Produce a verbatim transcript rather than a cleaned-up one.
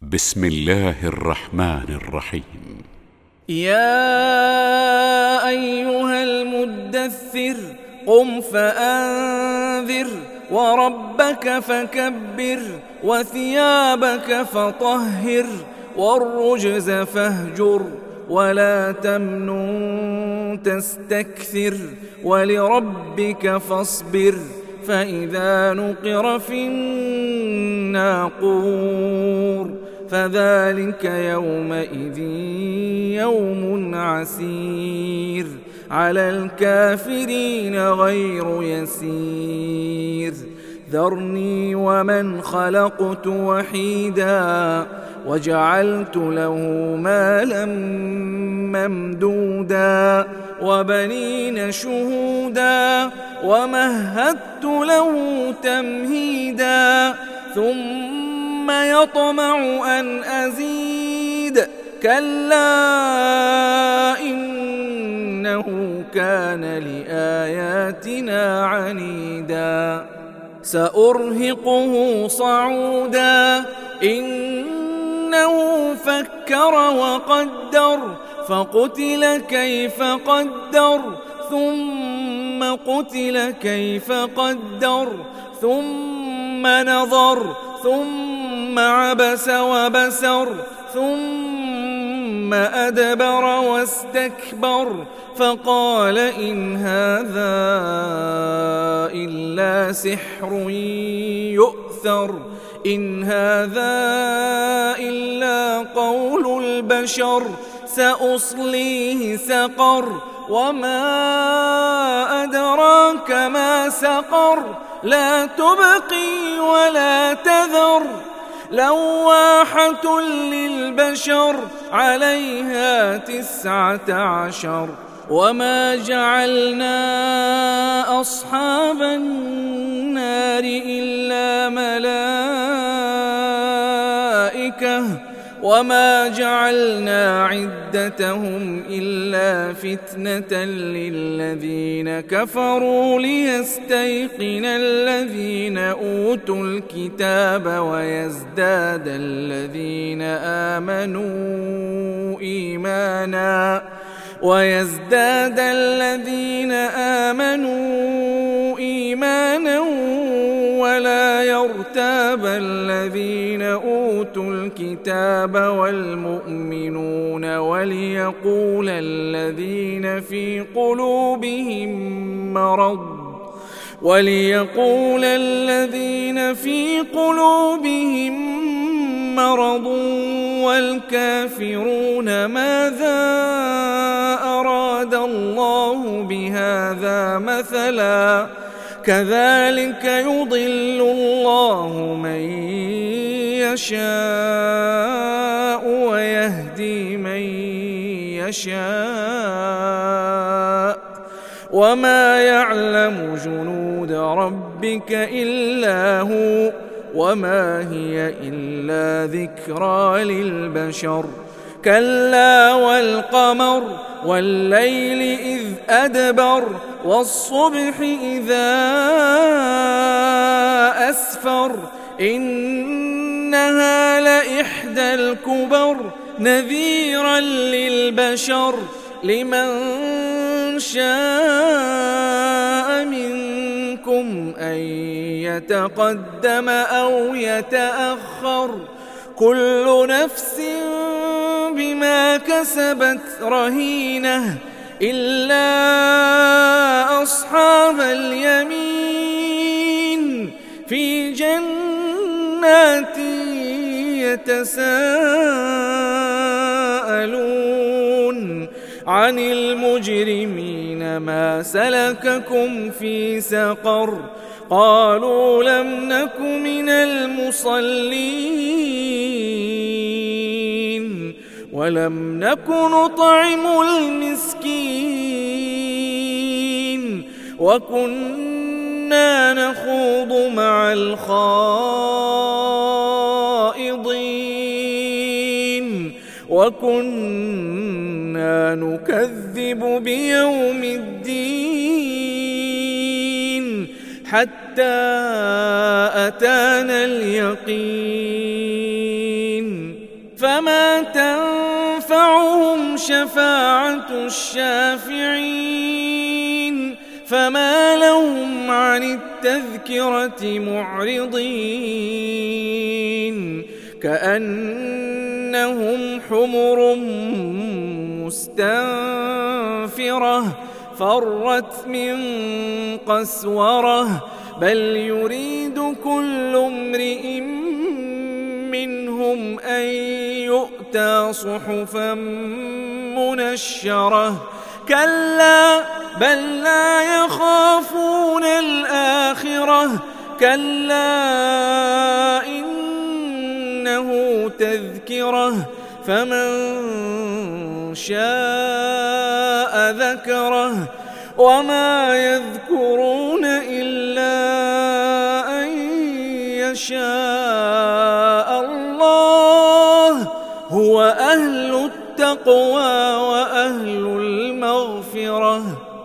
بسم الله الرحمن الرحيم. يا أيها المدثر قم فأنذر وربك فكبر وثيابك فطهر والرجز فاهجر ولا تمنن تستكثر ولربك فاصبر فإذا نقر في الناقور فذلك يومئذ يوم عسير على الكافرين غير يسير ذرني ومن خلقت وحيدا وجعلت له مالا ممدودا وبنين شهودا ومهدت له تمهيدا ثم يطمع أن أزيد كلا إنه كان لآياتنا عنيدا سأرهقه صعودا إنه فكر وقدر فقتل كيف قدر ثم قتل كيف قدر ثم نظر ثم عبس وبسر ثم أدبر واستكبر فقال إن هذا إلا سحر يؤثر إن هذا إلا قول البشر سأصليه سقر وما أدراك ما سقر لا تبقي ولا تذر لواحة للبشر عليها تسعة عشر وما جعلنا أصحاب النار إلا ملائكة وما جعلنا عدتهم إلا فتنة للذين كفروا ليستيقن الذين أوتوا الكتاب ويزداد الذين آمنوا إيمانا ويزداد الذين آمنوا إيمانا ولا يرتاب الذين أوتوا الكتاب والمؤمنون وليقول الذين في قلوبهم مرض وليقول الذين في قلوبهم مرض والكافرون ماذا أراد الله بهذا مثلا كذلك يضل الله من يشاء ويهدي من يشاء وما يعلم جنود ربك إلا هو وما هي إلا ذكرى للبشر كلا والقمر والليل إذ أدبر والصبح إذا أسفر إنها لإحدى الكبر نذيرا للبشر لمن شاء منكم أن يتقدم أو يتأخر كل نفس بما كسبت رهينة إلا أصحاب اليمين في جنات يتساءلون عن المجرمين ما سلككم في سقر قالوا لم نك من المصلين ولم نك نطعم المسكين وكنا نخوض مع الخائضين وكنا نكذب بيوم الدين حتى أتانا اليقين فما تنفعهم شفاعة الشافعين فما لهم عن التذكرة معرضين كأنهم حمر مستنفرة فرت من قسورة بل يريد كل امرئ منهم أن يؤتى صحفا منشرة كلا بل لا يخافون الآخرة كلا إنه تذكرة فمن شاء ذكره وما يذكرون إلا أن يشاء الله هو أهل التقوى وأهل المغفرة